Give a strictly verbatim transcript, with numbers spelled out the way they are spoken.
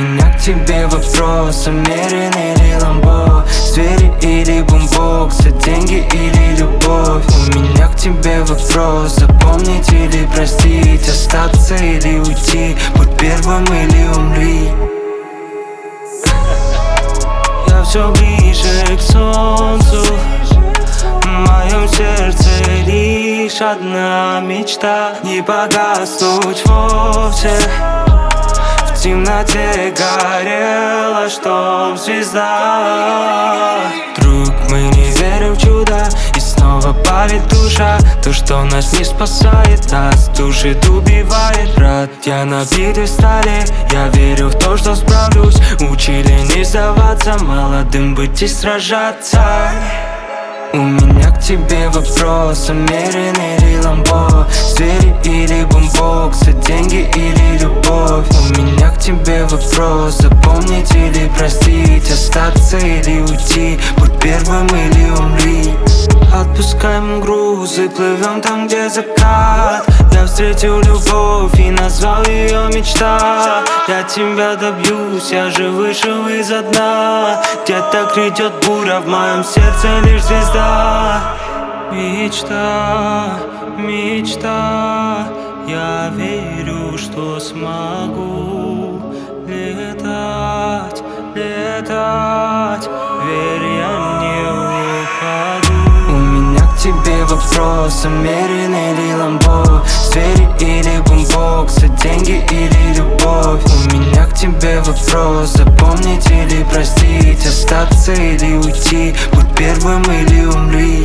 меня к тебе вопрос: умеренный или ламбо, звери или бумбоксы, деньги или любовь. У меня к тебе вопрос: запомнить или простить, остаться или уйти, будь первым или умри. Я все ближе к солнцу, в моем сердце лишь одна мечта: не погаснуть вовсе. В темноте горела, чтоб звезда. Друг, мы не верим в чудо, и снова палит душа. То, что нас не спасает, нас душит, убивает. Брат, я набитый стали, я верю в то, что справлюсь. Учили не сдаваться, молодым быть и сражаться. У меня к тебе вопрос: умеренный или ламбо, звери или бумбоксы, деньги или любовь. У меня к тебе вопрос: запомнить или простить, остаться или уйти, будь первым или умри. Отпускаем грузы, плывем там, где закат. Я встретил любовь и назвал ее мечта. Я тебя добьюсь, я же вышел из-за дна. Где-то грядет буря, в моем сердце лишь звезда. Мечта, мечта, я верю, что смогу летать, летать. Верь, я не упаду. У меня к тебе вопрос: умеренный или ламбо, звери или бумбоксы, деньги или любовь. У меня к тебе вопрос: запомнить или простить, остаться или уйти, будь первым или умри.